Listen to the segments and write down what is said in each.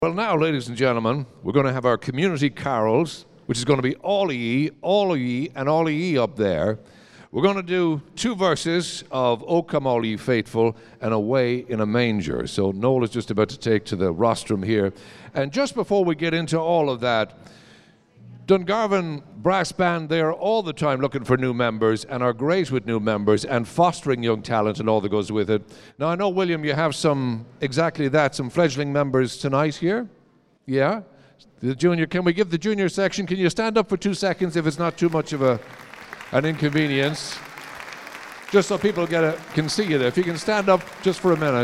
Well, now, ladies and gentlemen, we're going to have our community carols, which is going to be all ye, and all ye up there. We're going to do two verses of O Come All Ye Faithful and Away in a Manger. So Noel is just about to take to the rostrum here. And just before we get into all of that, Dungarvan Brass Band, they're all the time looking for new members and are great with new members and fostering young talent and all that goes with it. Now, I know, William, you have some fledgling members tonight here? Yeah? The junior, can we give the junior section, can you stand up for 2 seconds if it's not too much of an inconvenience? Just so people can see you there. If you can stand up just for a minute.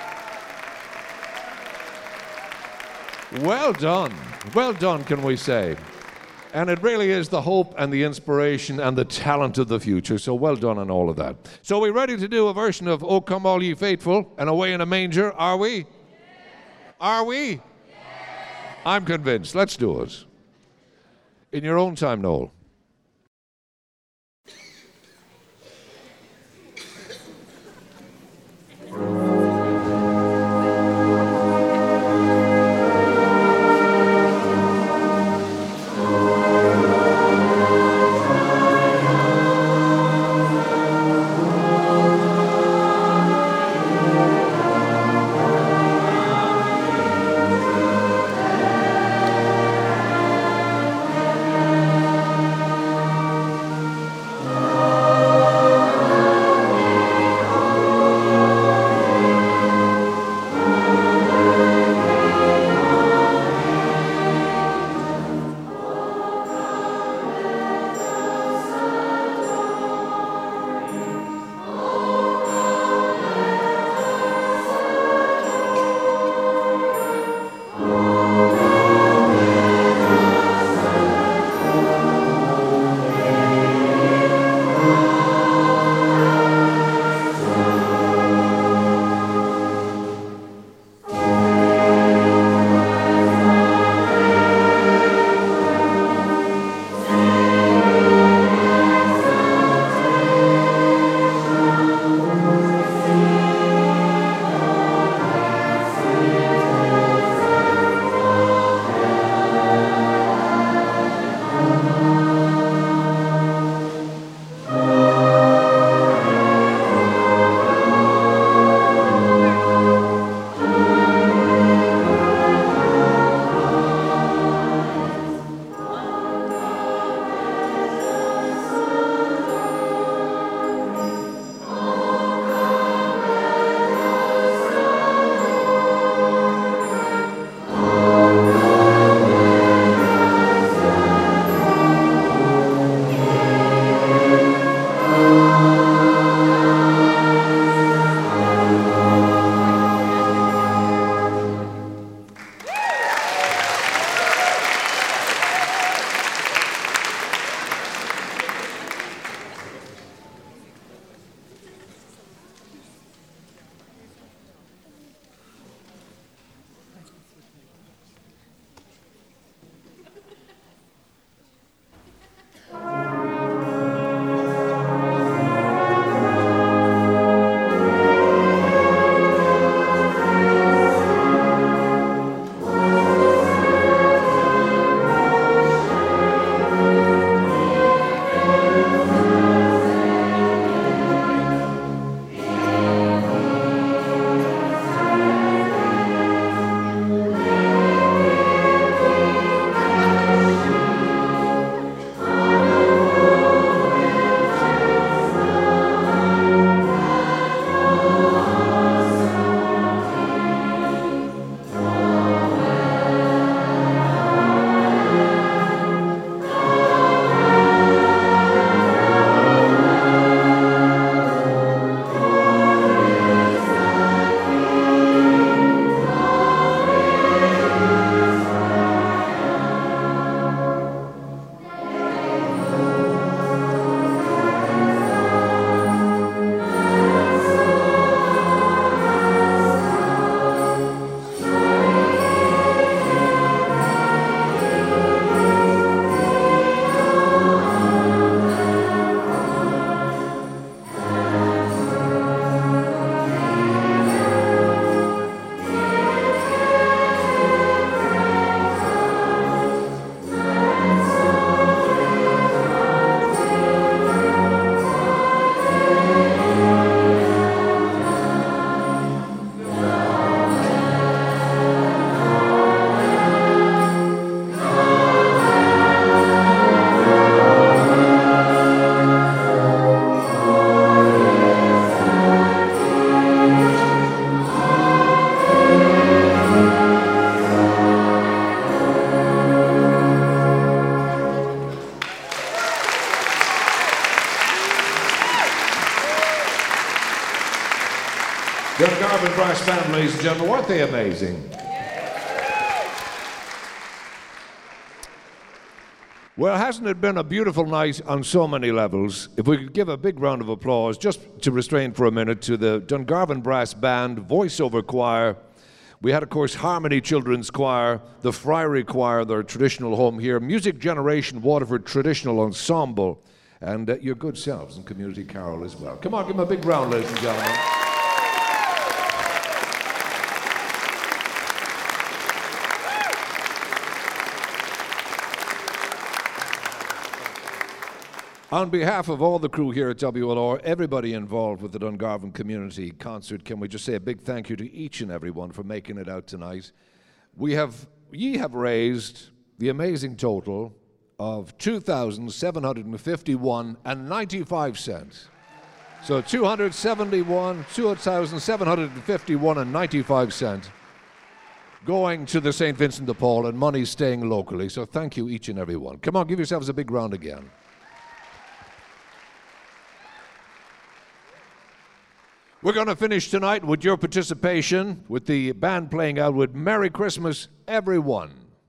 Well done, can we say. And it really is the hope and the inspiration and the talent of the future. So well done on all of that. So we're ready to do a version of O Come All Ye Faithful and Away in a Manger, are we? Yes. Are we? Yes. I'm convinced. Let's do it. In your own time, Noel. Brass Band, ladies and gentlemen. Weren't they amazing? Well, hasn't it been a beautiful night on so many levels? If we could give a big round of applause, just to restrain for a minute, to the Dungarvan Brass Band, voiceover choir. We had, of course, Harmony Children's Choir, the Friary Choir, their traditional home here, Music Generation Waterford Traditional Ensemble, and your good selves and Community Carol as well. Come on, give them a big round, ladies and gentlemen. On behalf of all the crew here at WLR, everybody involved with the Dungarvan Community Concert, can we just say a big thank you to each and every one for making it out tonight. Ye have raised the amazing total of $2,751.95. So $2,751.95 going to the St. Vincent de Paul, and money staying locally. So thank you each and every one. Come on, give yourselves a big round again. We're going to finish tonight with your participation, with the band playing out with Merry Christmas, Everyone.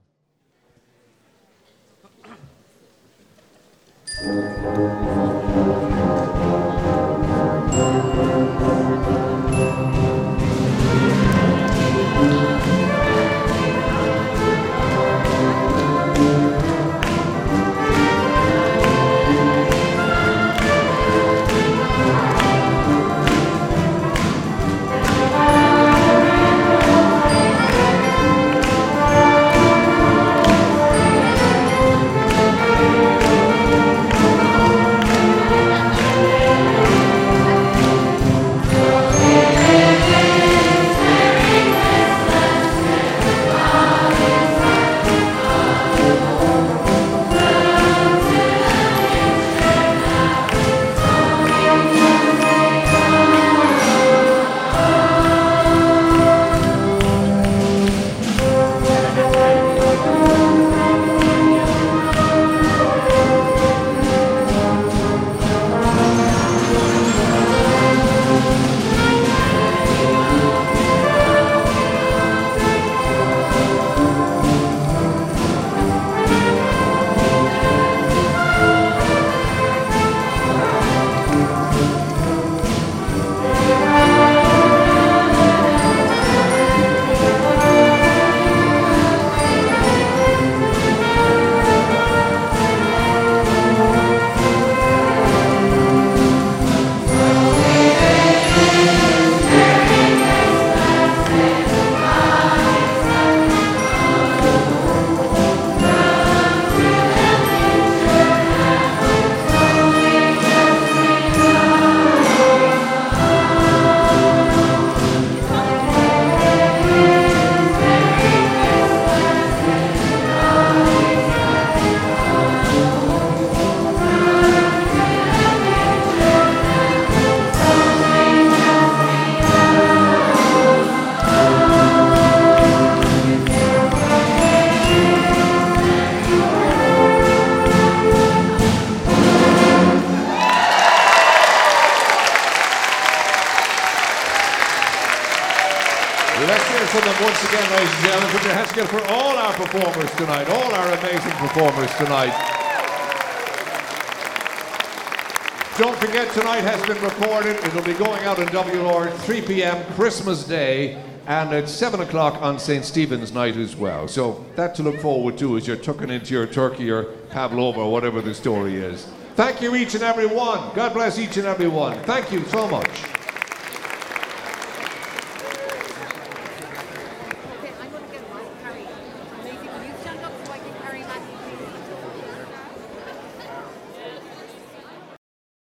Once again, ladies and gentlemen, put your hands together for all our performers tonight, all our amazing performers tonight. Don't forget, tonight has been recorded. It'll be going out on WLR at 3 p.m. Christmas Day, and at 7 o'clock on St. Stephen's night as well. So that to look forward to as you're tucking into your turkey or pavlova or whatever the story is. Thank you each and every one. God bless each and every one. Thank you so much.